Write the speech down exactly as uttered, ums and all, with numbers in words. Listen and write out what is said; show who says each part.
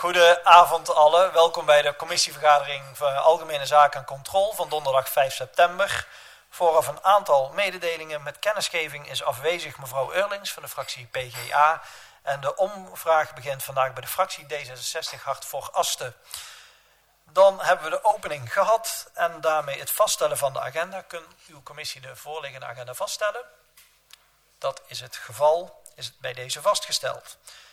Speaker 1: Goedenavond allen. Welkom bij de commissievergadering van Algemene Zaken en Controle van donderdag vijf september. Vooraf een aantal mededelingen. Met kennisgeving is afwezig mevrouw Eurlings van de fractie P G A. En de omvraag begint vandaag bij de fractie D zesenzestig Hart voor Asten. Dan hebben we de opening gehad en daarmee het vaststellen van de agenda. Kunt uw commissie de voorliggende agenda vaststellen? Dat is het geval, is het bij deze vastgesteld.